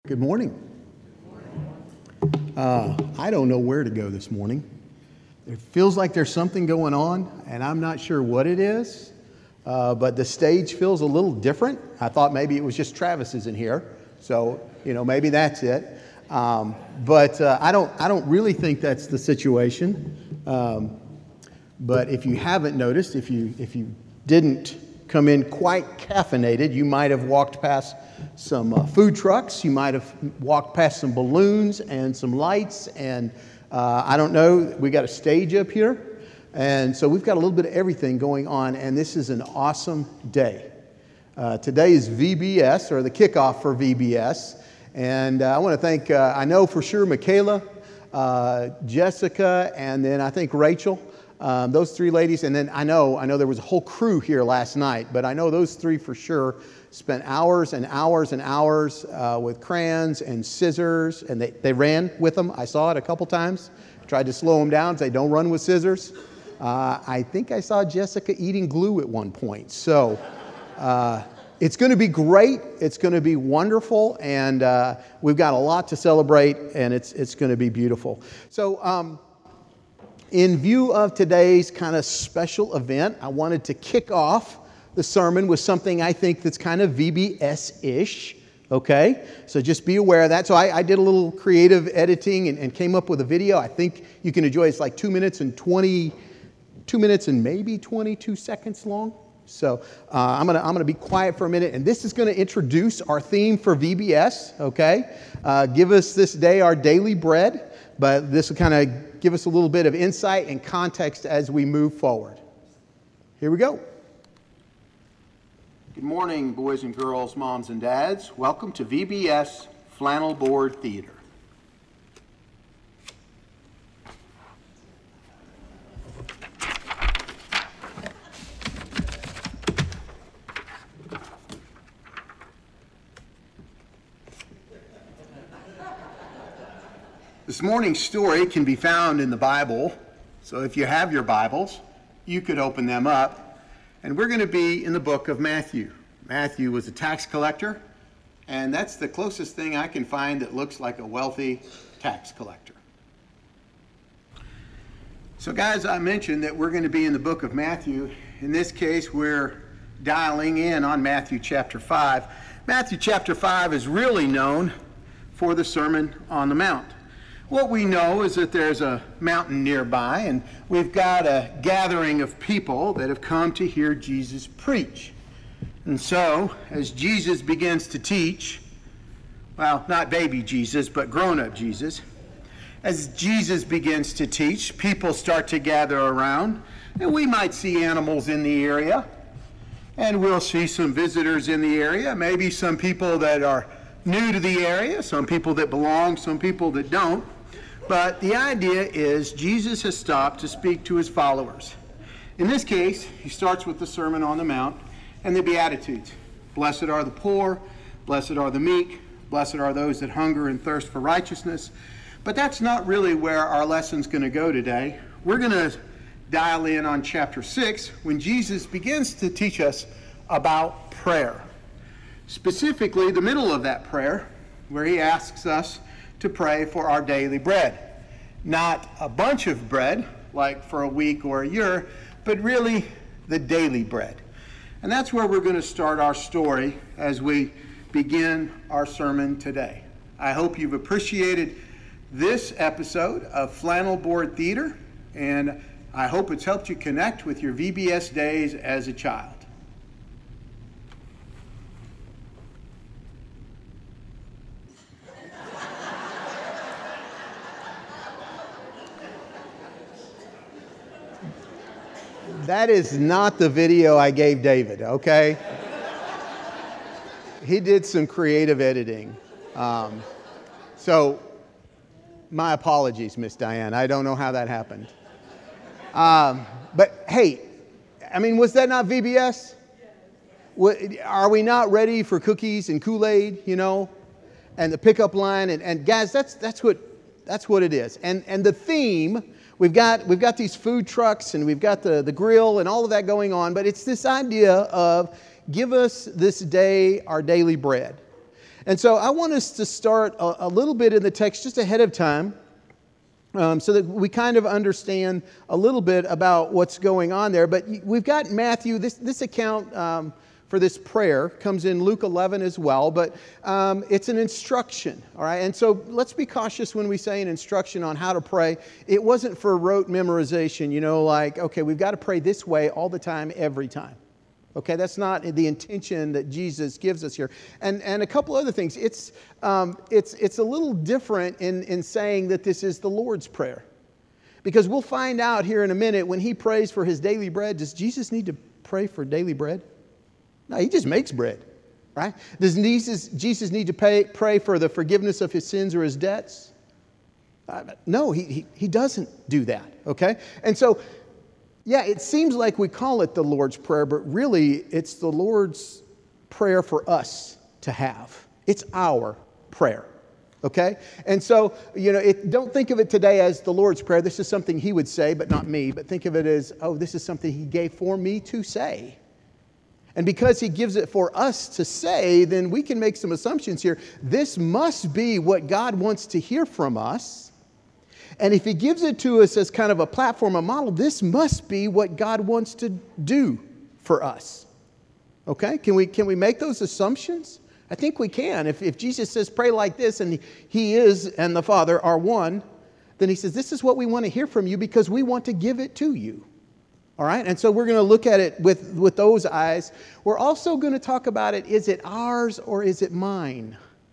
Good morning. I don't know where to go this morning. It feels like there's something going on, and I'm not sure what it is, but the stage feels a little different. I thought maybe it was just Travis isn't here, so maybe that's it. But I don't really think that's the situation. But if you haven't noticed, if you didn't come in quite caffeinated, you might have walked past some food trucks, you might have walked past some balloons and some lights, and I don't know, we got a stage up here, and so we've got a little bit of everything going on, and this is an awesome day. Today is VBS, or the kickoff for VBS, and I want to thank, I know for sure, Michaela, Jessica, and then I think Rachel. Those three ladies, and then I know there was a whole crew here last night, but I know those three for sure spent hours and hours and hours with crayons and scissors, and they ran with them. I saw it a couple times. Tried to slow them down, say don't run with scissors. I think I saw Jessica eating glue at one point. So it's going to be great. It's going to be wonderful, and we've got a lot to celebrate, and it's going to be beautiful. So in view of today's kind of special event, I wanted to kick off the sermon with something I think that's kind of VBS-ish, okay? So just be aware of that. So I did a little creative editing and came up with a video. I think you can enjoy it. It's like 2 minutes and maybe 22 seconds long. So I'm gonna be quiet for a minute, and this is gonna introduce our theme for VBS, okay? Give us this day our daily bread, but this will kind of give us a little bit of insight and context as we move forward. Here we go. Good morning, boys and girls, moms and dads. Welcome to VBS Flannel Board Theater. This morning's story can be found in the Bible, so if you have your Bibles, you could open them up. And we're going to be in the book of Matthew. Matthew was a tax collector, and that's the closest thing I can find that looks like a wealthy tax collector. So guys, I mentioned that we're going to be in the book of Matthew. In this case, we're dialing in on Matthew chapter 5. Matthew chapter 5 is really known for the Sermon on the Mount. What we know is that there's a mountain nearby, and we've got a gathering of people that have come to hear Jesus preach. And so, as Jesus begins to teach, well, not baby Jesus, but grown-up Jesus, as Jesus begins to teach, people start to gather around, and we might see animals in the area, and we'll see some visitors in the area, maybe some people that are new to the area, some people that belong, some people that don't. But the idea is Jesus has stopped to speak to his followers. In this case, he starts with the Sermon on the Mount and the Beatitudes. Blessed are the poor, blessed are the meek, blessed are those that hunger and thirst for righteousness. But that's not really where our lesson's going to go today. We're going to dial in on chapter 6 when Jesus begins to teach us about prayer. Specifically, the middle of that prayer, where he asks us to pray for our daily bread. Not a bunch of bread, like for a week or a year, but really the daily bread. And that's where we're going to start our story as we begin our sermon today. I hope you've appreciated this episode of Flannel Board Theater, and I hope it's helped you connect with your VBS days as a child. That is not the video I gave David, okay? He did some creative editing. So my apologies, Miss Diane. I don't know how that happened. But hey, I mean, was that not VBS? Are we not ready for cookies and Kool-Aid, and the pickup line? And guys, that's what it is. And the theme, we've got these food trucks, and we've got the grill and all of that going on, but it's this idea of give us this day our daily bread. And so I want us to start a little bit in the text just ahead of time, so that we kind of understand a little bit about what's going on there. But we've got Matthew, this account for this prayer comes in Luke 11 as well, but it's an instruction, all right? And so let's be cautious when we say an instruction on how to pray. It wasn't for rote memorization, like, okay, we've got to pray this way all the time, every time. Okay, that's not the intention that Jesus gives us here. And a couple other things. It's a little different in saying that this is the Lord's Prayer. Because we'll find out here in a minute when he prays for his daily bread, does Jesus need to pray for daily bread? No, he just makes bread, right? Does Jesus need to pray for the forgiveness of his sins or his debts? No, he doesn't do that, okay? And so, yeah, it seems like we call it the Lord's Prayer, but really it's the Lord's prayer for us to have. It's our prayer, okay? And so, don't think of it today as the Lord's Prayer. This is something he would say, but not me. But think of it as, this is something he gave for me to say. And because he gives it for us to say, then we can make some assumptions here. This must be what God wants to hear from us. And if he gives it to us as kind of a platform, a model, this must be what God wants to do for us. Okay? Can we make those assumptions? I think we can. If Jesus says pray like this, and he is and the Father are one, then he says this is what we want to hear from you because we want to give it to you. All right? And so we're going to look at it with those eyes. We're also going to talk about it, is it ours or is it mine?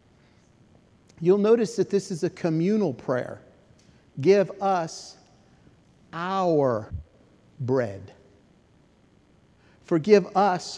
You'll notice that this is a communal prayer. Give us our bread. Forgive us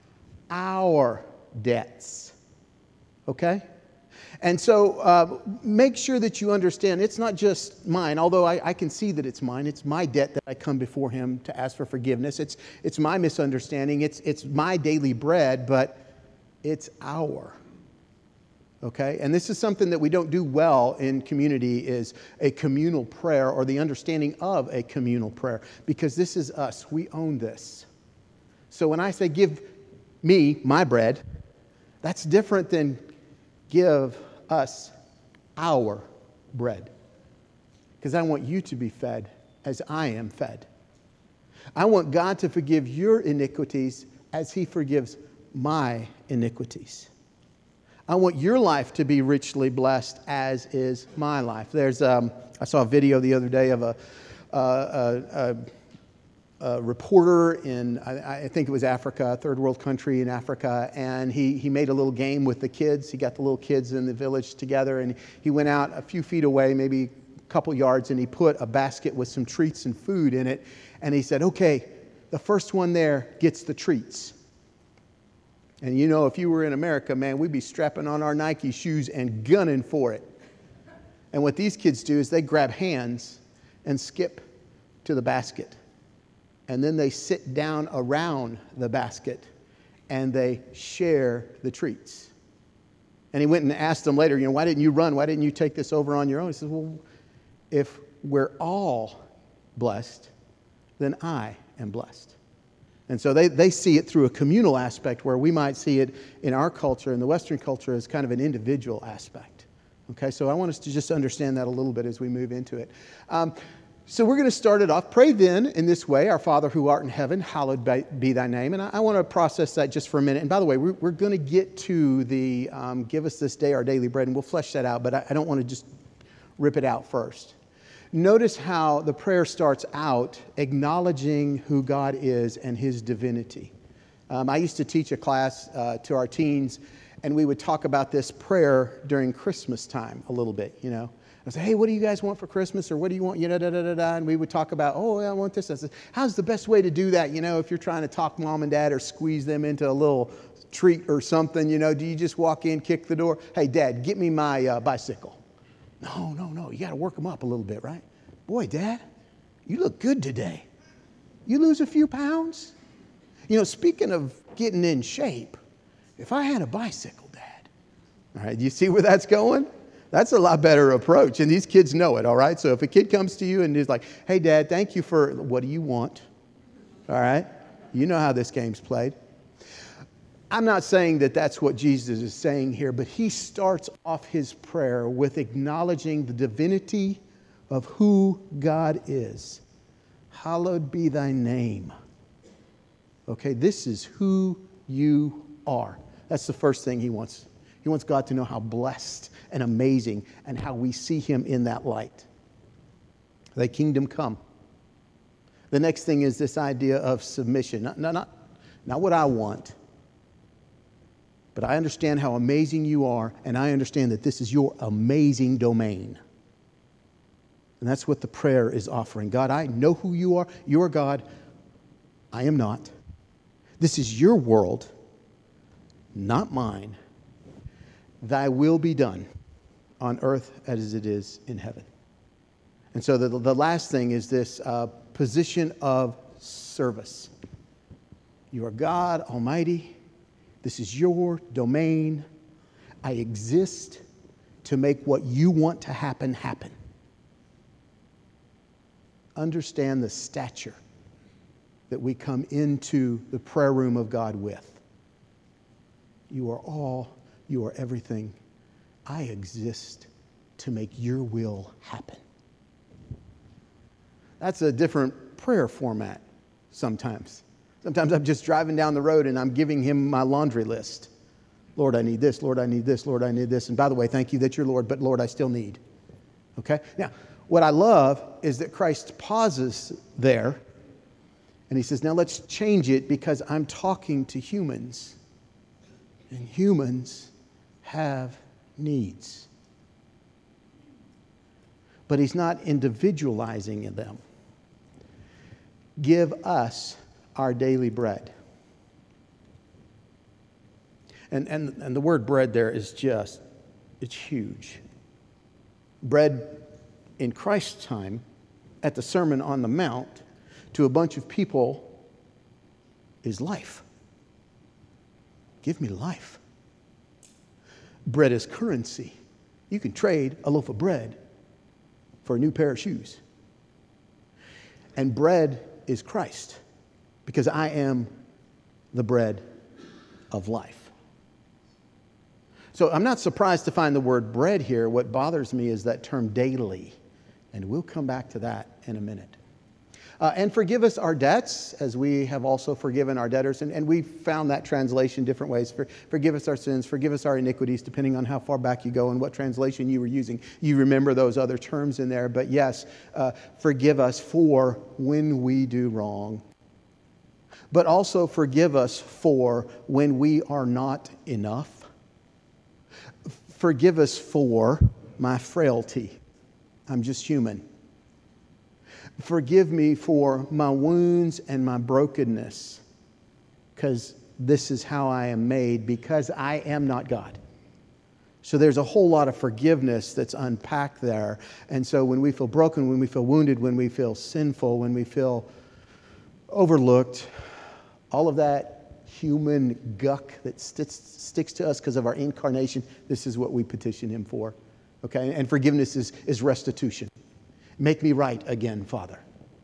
our debts. Okay? And so make sure that you understand it's not just mine, although I can see that it's mine. It's my debt that I come before him to ask for forgiveness. It's my misunderstanding. It's my daily bread, but it's our. Okay? And this is something that we don't do well in community is a communal prayer or the understanding of a communal prayer because this is us. We own this. So when I say give me my bread, that's different than give us our bread. Because I want you to be fed as I am fed. I want God to forgive your iniquities as he forgives my iniquities. I want your life to be richly blessed as is my life. I saw a video the other day of a reporter in, I think it was Africa, a third world country in Africa, and he made a little game with the kids. He got the little kids in the village together, and he went out a few feet away, maybe a couple yards, and he put a basket with some treats and food in it, and he said, okay, the first one there gets the treats. And if you were in America, man, we'd be strapping on our Nike shoes and gunning for it. And what these kids do is they grab hands and skip to the basket. And then they sit down around the basket and they share the treats. And he went and asked them later, why didn't you run? Why didn't you take this over on your own? He says, well, if we're all blessed, then I am blessed. And so they see it through a communal aspect where we might see it in our culture, in the Western culture, as kind of an individual aspect. Okay, so I want us to just understand that a little bit as we move into it. So we're going to start it off. Pray then in this way, our Father who art in heaven, hallowed be thy name. And I want to process that just for a minute. And by the way, we're going to get to the give us this day our daily bread, and we'll flesh that out, but I don't want to just rip it out first. Notice how the prayer starts out acknowledging who God is and his divinity. I used to teach a class to our teens, and we would talk about this prayer during Christmas time a little bit, I say, hey, what do you guys want for Christmas? Or what do you want? And we would talk about, I want this. I said, how's the best way to do that? If you're trying to talk mom and dad or squeeze them into a little treat or something, do you just walk in, kick the door? Hey, Dad, get me my bicycle. No. You got to work them up a little bit, right? Boy, Dad, you look good today. You lose a few pounds? Speaking of getting in shape, if I had a bicycle, Dad. All right, do you see where that's going? That's a lot better approach. And these kids know it, all right? So if a kid comes to you and is like, hey, Dad, thank you for, what do you want? All right? You know how this game's played. I'm not saying that that's what Jesus is saying here, but he starts off his prayer with acknowledging the divinity of who God is. Hallowed be thy name. Okay, this is who you are. That's the first thing he wants. He wants God to know how blessed and amazing and how we see him in that light. Thy kingdom come. The next thing is this idea of submission. Not what I want, but I understand how amazing you are, and I understand that this is your amazing domain. And that's what the prayer is offering. God, I know who you are. You are God. I am not. This is your world, not mine. Thy will be done on earth as it is in heaven. And so the last thing is this position of service. You are God Almighty. This is your domain. I exist to make what you want to happen, happen. Understand the stature that we come into the prayer room of God with. You are all, you are everything. I exist to make your will happen. That's a different prayer format sometimes. Sometimes I'm just driving down the road and I'm giving him my laundry list. Lord, I need this. Lord, I need this. Lord, I need this. And by the way, thank you that you're Lord, but Lord, I still need. Okay? Now, what I love is that Christ pauses there and he says, now let's change it because I'm talking to humans. And humans have needs. But he's not individualizing in them. Give us our daily bread. And the word bread there is just, it's huge. Bread in Christ's time, at the Sermon on the Mount, to a bunch of people, is life. Give me life. Bread is currency. You can trade a loaf of bread for a new pair of shoes. And bread is Christ. Because I am the bread of life. So I'm not surprised to find the word bread here. What bothers me is that term daily. And we'll come back to that in a minute. And forgive us our debts, as we have also forgiven our debtors. And we found that translation different ways. Forgive us our sins, forgive us our iniquities, depending on how far back you go and what translation you were using. You remember those other terms in there. But yes, forgive us for when we do wrong. But also forgive us for when we are not enough. Forgive us for my frailty. I'm just human. Forgive me for my wounds and my brokenness, because this is how I am made, because I am not God. So there's a whole lot of forgiveness that's unpacked there. And so when we feel broken, when we feel wounded, when we feel sinful, when we feel overlooked, all of that human guck that sticks to us because of our incarnation, this is what we petition him for. Okay? And forgiveness is restitution. Make me right again, Father.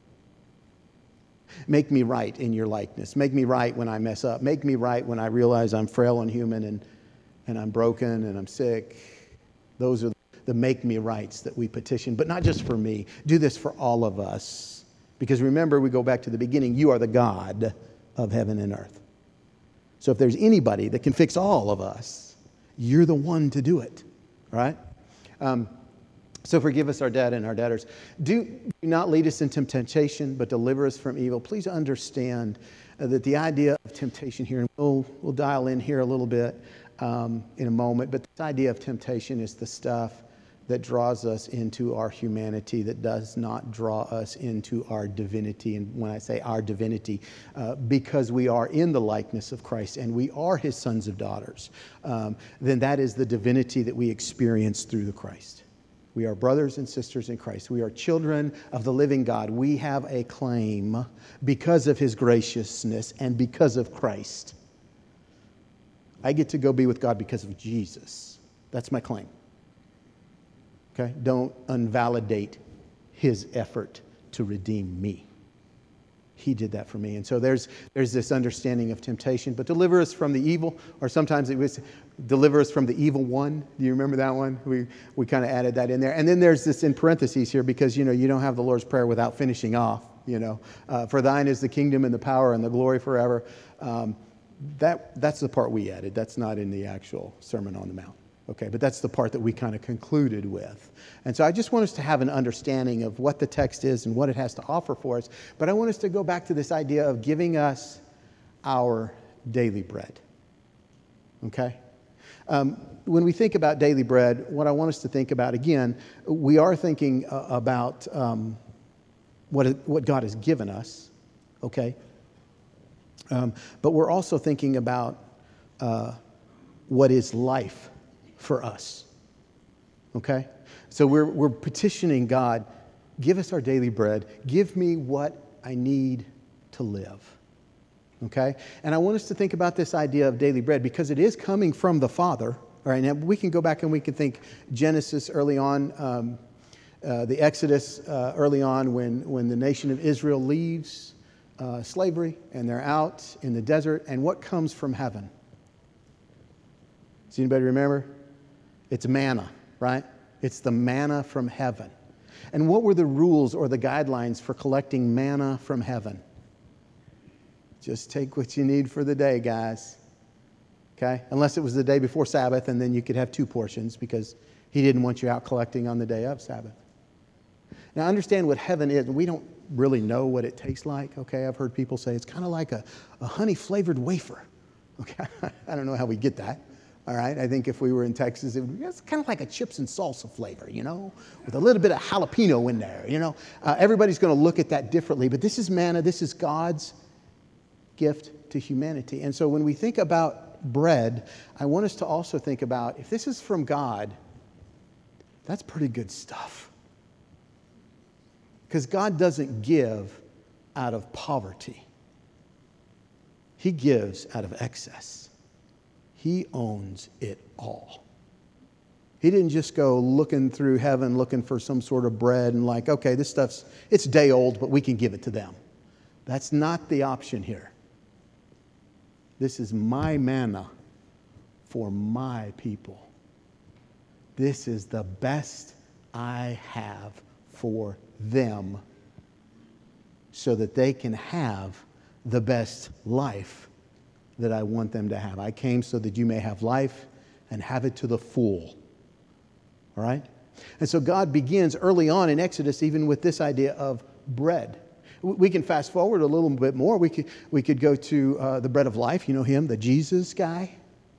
Make me right in your likeness. Make me right when I mess up. Make me right when I realize I'm frail and human and I'm broken and I'm sick. Those are the make me rights that we petition, but not just for me. Do this for all of us. Because remember, we go back to the beginning. You are the God of heaven and earth. So if there's anybody that can fix all of us, you're the one to do it. Right? So forgive us our debt and our debtors. Do not lead us into temptation, but deliver us from evil. Please understand that the idea of temptation here, and we'll dial in here a little bit in a moment, but this idea of temptation is the stuff that draws us into our humanity, that does not draw us into our divinity. And when I say our divinity, because we are in the likeness of Christ and we are his sons and daughters, then that is the divinity that we experience through the Christ. We are brothers and sisters in Christ. We are children of the living God. We have a claim because of his graciousness and because of Christ. I get to go be with God because of Jesus. That's my claim. Okay? Don't invalidate his effort to redeem me. He did that for me. And so there's this understanding of temptation. But deliver us from the evil, or sometimes it was deliver us from the evil one. Do you remember that one? We kind of added that in there. And then there's this in parentheses here because, you don't have the Lord's Prayer without finishing off, For thine is the kingdom and the power and the glory forever. That's the part we added. That's not in the actual Sermon on the Mount. Okay, but that's the part that we kind of concluded with. And so I just want us to have an understanding of what the text is and what it has to offer for us. But I want us to go back to this idea of giving us our daily bread. Okay? When we think about daily bread, what I want us to think about, again, we are thinking about what God has given us. Okay? But we're also thinking about what is life for us. Okay? So we're petitioning God, give us our daily bread. Give me what I need to live. Okay? And I want us to think about this idea of daily bread because it is coming from the Father. All right, now we can go back and we can think Genesis early on, the Exodus early on when the nation of Israel leaves slavery and they're out in the desert. And what comes from heaven? Does anybody remember? It's manna, right? It's the manna from heaven. And what were the rules or the guidelines for collecting manna from heaven? Just take what you need for the day, guys. Okay? Unless it was the day before Sabbath, and then you could have 2 portions because he didn't want you out collecting on the day of Sabbath. Now, understand what heaven is. We don't really know what it tastes like. Okay? I've heard people say it's kind of like a honey-flavored wafer. Okay? I don't know how we get that. All right, I think if we were in Texas, it's kind of like a chips and salsa flavor, with a little bit of jalapeno in there, Everybody's going to look at that differently, but this is manna. This is God's gift to humanity. And so when we think about bread, I want us to also think about, if this is from God, that's pretty good stuff. Because God doesn't give out of poverty. He gives out of excess. He owns it all. He didn't just go looking through heaven, looking for some sort of bread and like, okay, this stuff's, it's day old, but we can give it to them. That's not the option here. This is my manna for my people. This is the best I have for them so that they can have the best life that I want them to have. I came so that you may have life and have it to the full. All right? And so God begins early on in Exodus even with this idea of bread. We can fast forward a little bit more. We could go to the bread of life. You know him, the Jesus guy?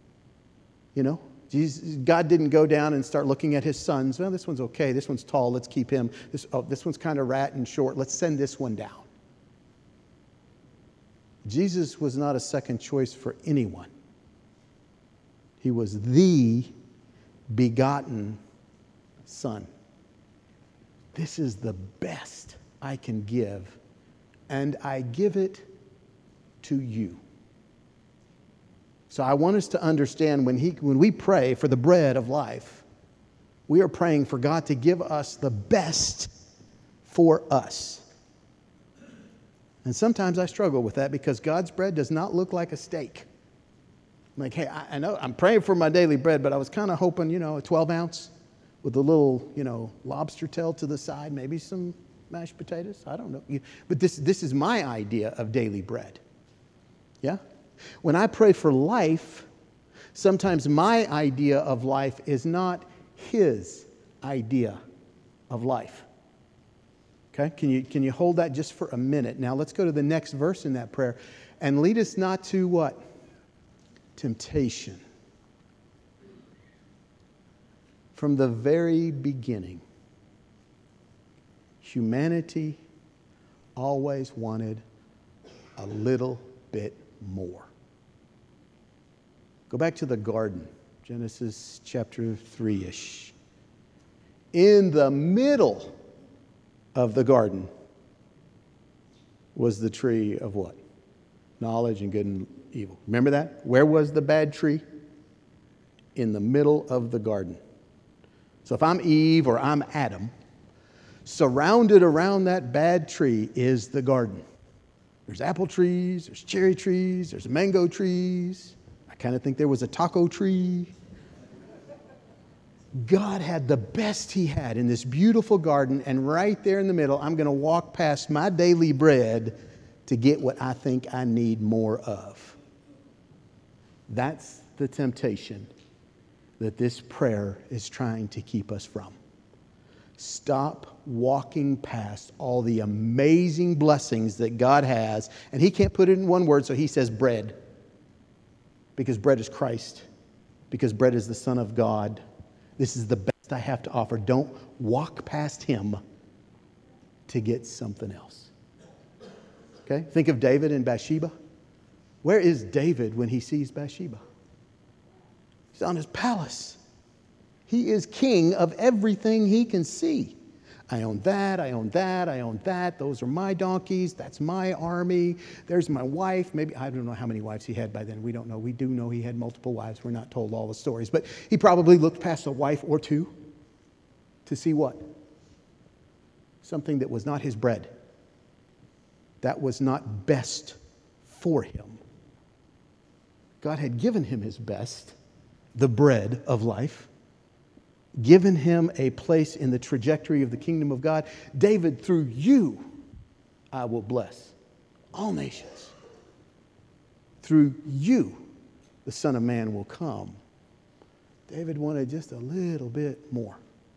Jesus, God didn't go down and start looking at his sons. Well, this one's okay. This one's tall. Let's keep him. This one's kind of rat and short. Let's send this one down. Jesus was not a second choice for anyone. He was the begotten Son. This is the best I can give, and I give it to you. So I want us to understand when we pray for the bread of life, we are praying for God to give us the best for us. And sometimes I struggle with that because God's bread does not look like a steak. I'm like, hey, I know I'm praying for my daily bread, but I was kind of hoping, a 12 ounce with a little, lobster tail to the side, maybe some mashed potatoes. I don't know. But this is my idea of daily bread. Yeah? When I pray for life, sometimes my idea of life is not his idea of life. Okay? Can you hold that just for a minute? Now let's go to the next verse in that prayer. And lead us not to what? Temptation. From the very beginning, humanity always wanted a little bit more. Go back to the garden, Genesis chapter 3-ish. In the middle of the garden was the tree of what? Knowledge and good and evil. Remember that? Where was the bad tree? In the middle of the garden. So if I'm Eve or I'm Adam, surrounded around that bad tree is the garden. There's apple trees, there's cherry trees, there's mango trees. I kind of think there was a taco tree. God had the best he had in this beautiful garden, and right there in the middle, I'm going to walk past my daily bread to get what I think I need more of. That's the temptation that this prayer is trying to keep us from. Stop walking past all the amazing blessings that God has. And he can't put it in one word, so he says bread. Because bread is Christ. Because bread is the Son of God. This is the best I have to offer. Don't walk past him to get something else. Okay? Think of David and Bathsheba. Where is David when he sees Bathsheba? He's on his palace. He is king of everything he can see. I own that, I own that, I own that. Those are my donkeys. That's my army. There's my wife. Maybe, I don't know how many wives he had by then. We don't know. We do know he had multiple wives. We're not told all the stories. But he probably looked past a wife or two to see what? Something that was not his bread. That was not best for him. God had given him his best, the bread of life, given him a place in the trajectory of the kingdom of God. David, through you, I will bless all nations. Through you, the Son of Man will come. David wanted just a little bit more.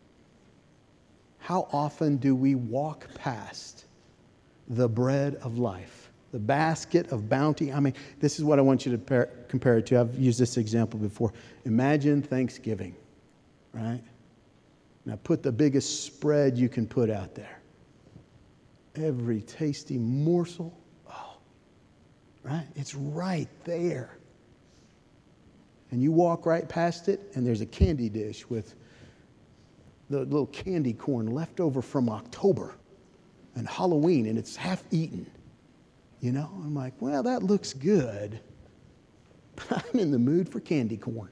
How often do we walk past the bread of life, the basket of bounty? I mean, this is what I want you to compare it to. I've used this example before. Imagine Thanksgiving. Right? Now put the biggest spread you can put out there. Every tasty morsel. Oh, right? It's right there. And you walk right past it, and there's a candy dish with the little candy corn left over from October and Halloween, and it's half eaten. You know? I'm like, well, that looks good, but I'm in the mood for candy corn.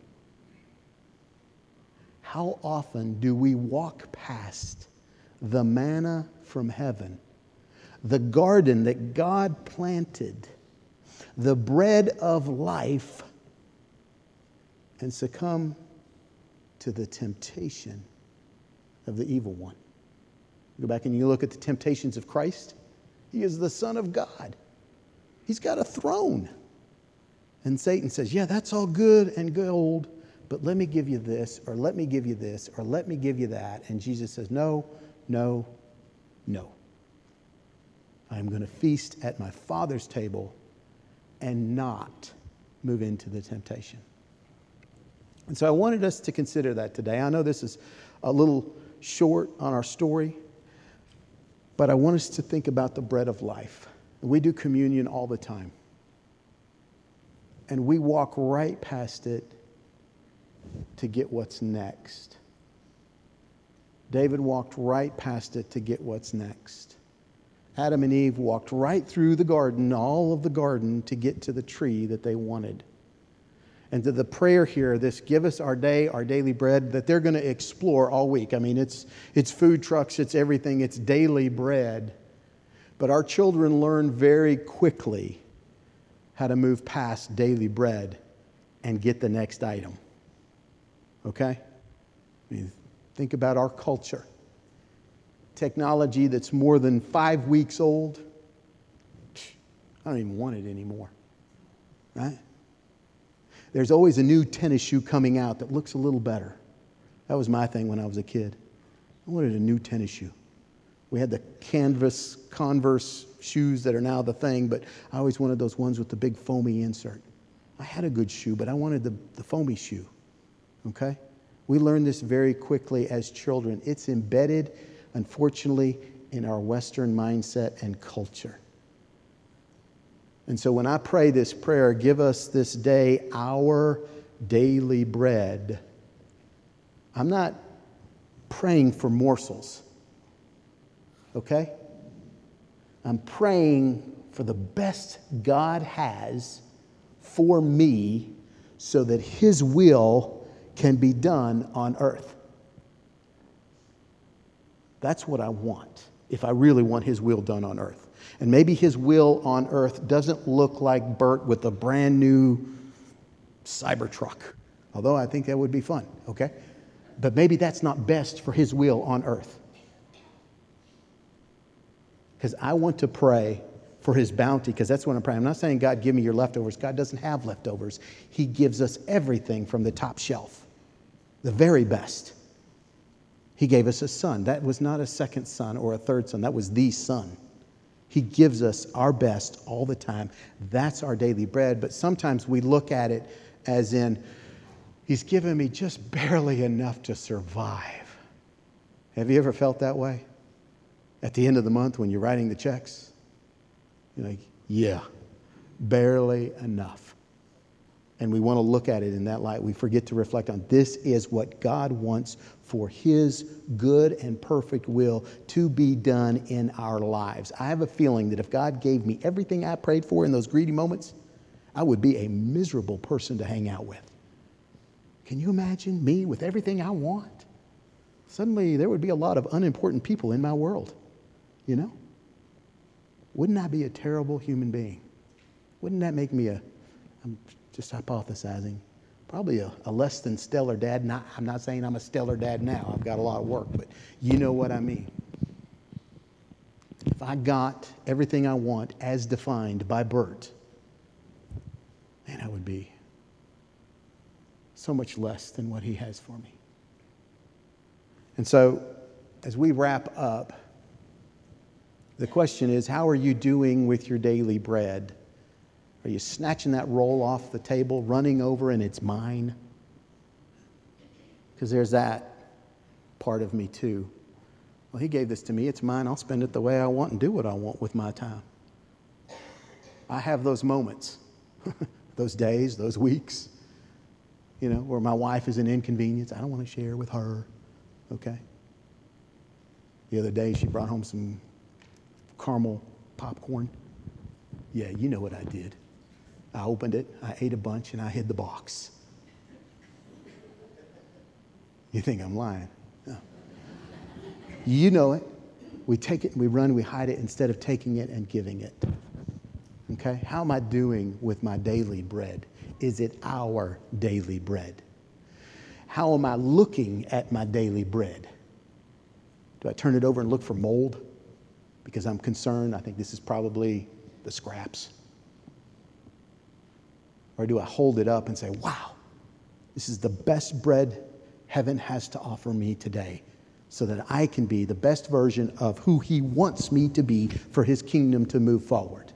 How often do we walk past the manna from heaven, the garden that God planted, the bread of life, and succumb to the temptation of the evil one? Go back and you look at the temptations of Christ. He is the Son of God. He's got a throne. And Satan says, yeah, that's all good and gold, but let me give you this, or let me give you this, or let me give you that. And Jesus says, no, no, no. I'm going to feast at my Father's table and not move into the temptation. And so I wanted us to consider that today. I know this is a little short on our story, but I want us to think about the bread of life. We do communion all the time. And we walk right past it to get what's next. David walked right past it to get what's next. Adam and Eve walked right through the garden, all of the garden, to get to the tree that they wanted. And to the prayer here, this give us our day, our daily bread, that they're going to explore all week. I mean, it's food trucks, it's everything, it's daily bread. But our children learn very quickly how to move past daily bread and get the next item. Okay? I mean, think about our culture. Technology that's more than 5 weeks old, I don't even want it anymore. Right? There's always a new tennis shoe coming out that looks a little better. That was my thing when I was a kid. I wanted a new tennis shoe. We had the Converse shoes that are now the thing, but I always wanted those ones with the big foamy insert. I had a good shoe, but I wanted the foamy shoe. Okay? We learn this very quickly as children. It's embedded, unfortunately, in our Western mindset and culture. And so when I pray this prayer, give us this day our daily bread, I'm not praying for morsels. Okay? I'm praying for the best God has for me so that His will can be done on earth. That's what I want, if I really want His will done on earth. And maybe his will on earth doesn't look like Bert with a brand new Cybertruck. Although I think that would be fun, okay? But maybe that's not best for his will on earth. Because I want to pray for his bounty, because that's what I'm praying. I'm not saying, God, give me your leftovers. God doesn't have leftovers. He gives us everything from the top shelf, the very best. He gave us a son. That was not a second son or a third son. That was the son. He gives us our best all the time. That's our daily bread. But sometimes we look at it as in, he's given me just barely enough to survive. Have you ever felt that way? At the end of the month when you're writing the checks? You're like, yeah, barely enough. And we want to look at it in that light. We forget to reflect on this is what God wants for his good and perfect will to be done in our lives. I have a feeling that if God gave me everything I prayed for in those greedy moments, I would be a miserable person to hang out with. Can you imagine me with everything I want? Suddenly there would be a lot of unimportant people in my world, you know? Wouldn't I be a terrible human being? Wouldn't that make me I'm just hypothesizing, probably a less than stellar dad. I'm not saying I'm a stellar dad now. I've got a lot of work, but you know what I mean. If I got everything I want as defined by Bert, man, I would be so much less than what he has for me. And so, as we wrap up, the question is, how are you doing with your daily bread? Are you snatching that roll off the table, running over and it's mine? Because there's that part of me too. Well, he gave this to me. It's mine. I'll spend it the way I want and do what I want with my time. I have those moments, those days, those weeks, you know, where my wife is an inconvenience. I don't want to share with her, okay? The other day she brought home some caramel popcorn. Yeah, you know what I did. I opened it, I ate a bunch, and I hid the box. You think I'm lying? No. You know it. We take it and we run, we hide it instead of taking it and giving it. Okay? How am I doing with my daily bread? Is it our daily bread? How am I looking at my daily bread? Do I turn it over and look for mold? Because I'm concerned, I think this is probably the scraps. Or do I hold it up and say, wow, this is the best bread heaven has to offer me today so that I can be the best version of who he wants me to be for his kingdom to move forward.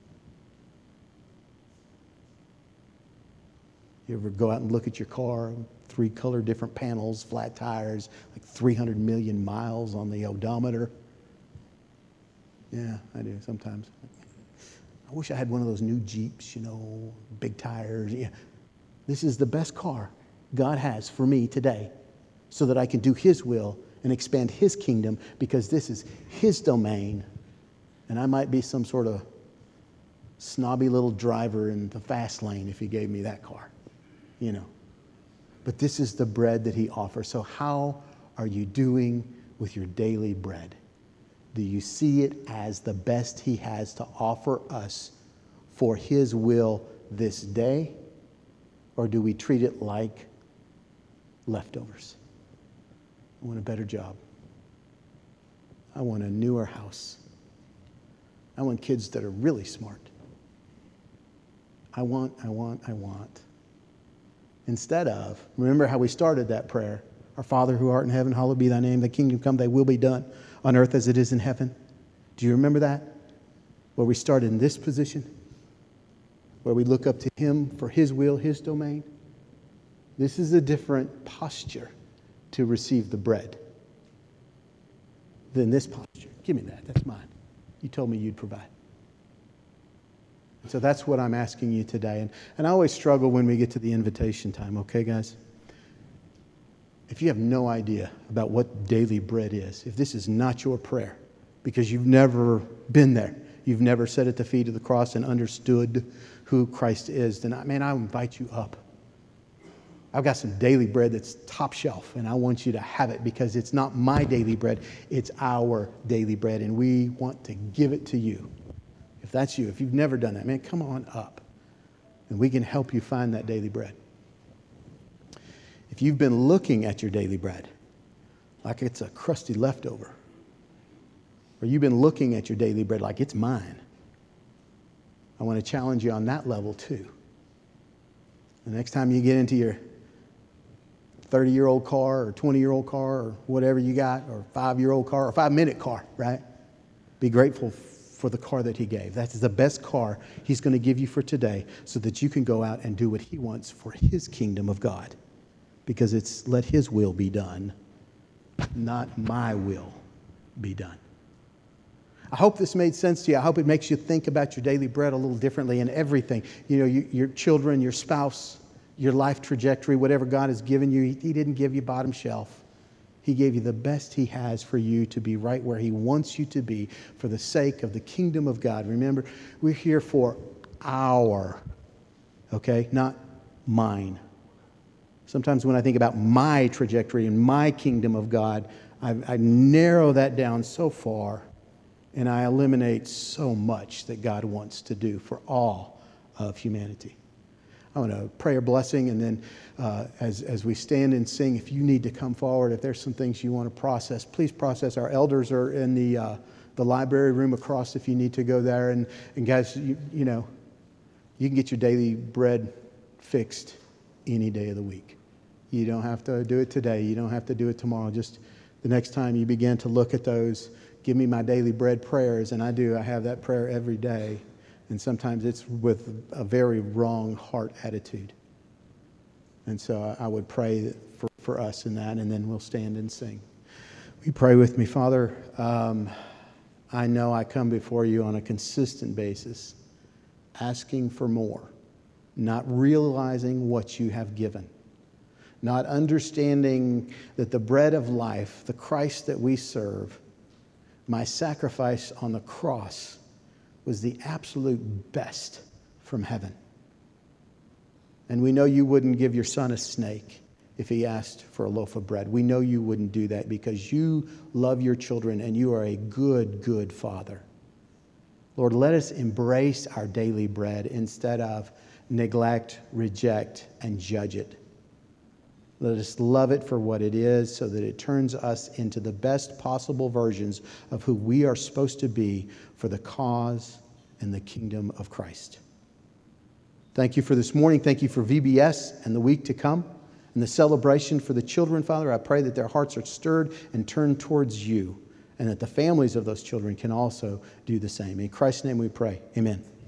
You ever go out and look at your car, 3 color different panels, flat tires, like 300 million miles on the odometer? Yeah, I do sometimes. I wish I had one of those new Jeeps, you know, big tires. Yeah. This is the best car God has for me today so that I can do his will and expand his kingdom because this is his domain. And I might be some sort of snobby little driver in the fast lane if he gave me that car, you know. But this is the bread that he offers. So how are you doing with your daily bread? Do you see it as the best he has to offer us for his will this day? Or do we treat it like leftovers? I want a better job. I want a newer house. I want kids that are really smart. I want. Instead of, remember how we started that prayer, our Father who art in heaven, hallowed be thy name, thy kingdom come, thy will be done on earth as it is in heaven. Do you remember that? Where we started in this position? Where we look up to him for his will, his domain? This is a different posture to receive the bread than this posture. Give me that. That's mine. You told me you'd provide. So that's what I'm asking you today. And I always struggle when we get to the invitation time, okay, guys? If you have no idea about what daily bread is, if this is not your prayer, because you've never been there, you've never sat at the feet of the cross and understood who Christ is, then I invite you up. I've got some daily bread that's top shelf, and I want you to have it because it's not my daily bread, it's our daily bread, and we want to give it to you. If that's you, if you've never done that, man, come on up, and we can help you find that daily bread. If you've been looking at your daily bread like it's a crusty leftover, or you've been looking at your daily bread like it's mine, I want to challenge you on that level too. The next time you get into your 30-year-old car or 20-year-old car or whatever you got, or 5-year-old car or 5-minute car, right? Be grateful for the car that he gave. That's the best car he's going to give you for today so that you can go out and do what he wants for his kingdom of God. Because it's let his will be done, not my will be done. I hope this made sense to you. I hope it makes you think about your daily bread a little differently in everything. You know, your children, your spouse, your life trajectory, whatever God has given you. He didn't give you bottom shelf. He gave you the best he has for you to be right where he wants you to be for the sake of the kingdom of God. Remember, we're here for our, okay, not mine. Sometimes when I think about my trajectory and my kingdom of God, I narrow that down so far, and I eliminate so much that God wants to do for all of humanity. I want to pray a blessing, and then as we stand and sing, if you need to come forward, if there's some things you want to process, please process. Our elders are in the library room across if you need to go there. And guys, you know, you can get your daily bread fixed any day of the week. You don't have to do it today. You don't have to do it tomorrow. Just the next time you begin to look at those, give me my daily bread prayers, and I have that prayer every day. And sometimes it's with a very wrong heart attitude. And so I would pray for us in that, and then we'll stand and sing. Will you pray with me? Father, I know I come before you on a consistent basis, asking for more, not realizing what you have given, not understanding that the bread of life, the Christ that we serve, my sacrifice on the cross, was the absolute best from heaven. And we know you wouldn't give your son a snake if he asked for a loaf of bread. We know you wouldn't do that because you love your children and you are a good, good father. Lord, let us embrace our daily bread instead of neglect, reject, and judge it. Let us love it for what it is so that it turns us into the best possible versions of who we are supposed to be for the cause and the kingdom of Christ. Thank you for this morning. Thank you for VBS and the week to come and the celebration for the children, Father. I pray that their hearts are stirred and turned towards you and that the families of those children can also do the same. In Christ's name we pray. Amen.